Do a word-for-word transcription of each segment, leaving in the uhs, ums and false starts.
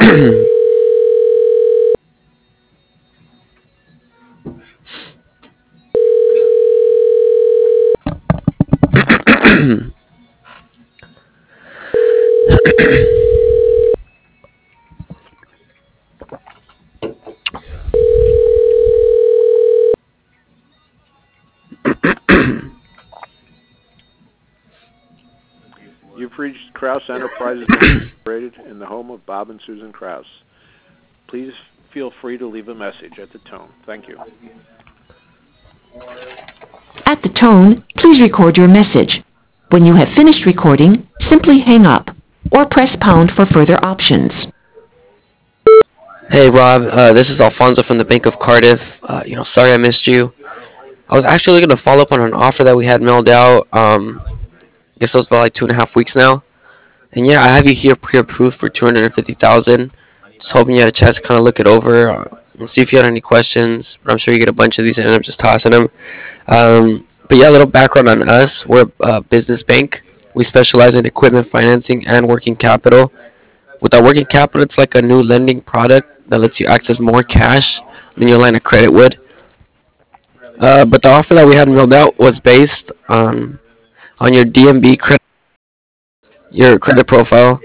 You've reached Kraus Enterprises Incorporated in the home of Bob and Susan Kraus. Please feel free to leave a message at the tone. Thank you. At the tone, please record your message. When you have finished recording, simply hang up or press pound for further options. Hey Rob, uh, this is Alfonso from the Bank of Cardiff. Uh, you know, sorry I missed you. I was actually looking to follow up on an offer that we had mailed out. Um, I guess it was about like two and a half weeks now. And yeah, I have you here pre-approved for two hundred fifty thousand. Just hoping you had a chance to kind of look it over uh, and see if you had any questions. But I'm sure you get a bunch of these and end up just tossing them. Um, but yeah, a little background on us. We're a business bank. We specialize in equipment financing and working capital. With our working capital, it's like a new lending product that lets you access more cash than your line of credit would. Uh, but the offer that we had mailed out was based on on your D M B credit, your credit profile,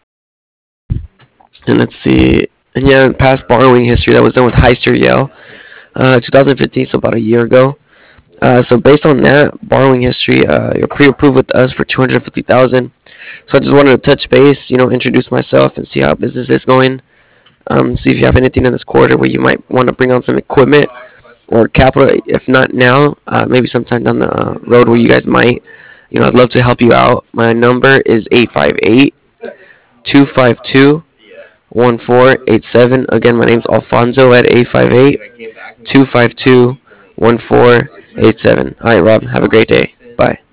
and let's see, and yeah, past borrowing history that was done with Heister Yale, uh, twenty fifteen, so about a year ago. Uh, so based on that borrowing history, uh, you're pre-approved with us for two hundred fifty thousand. So I just wanted to touch base, you know, introduce myself and see how business is going. Um, see if you have anything in this quarter where you might want to bring on some equipment or capital. If not now, uh, maybe sometime down the uh, road where you guys might. You know, I'd love to help you out. My number is eight five eight, two five two, one four eight seven. Again, my name's Alfonso at eight five eight, two five two, one four eight seven. All right, Rob, have a great day. Bye.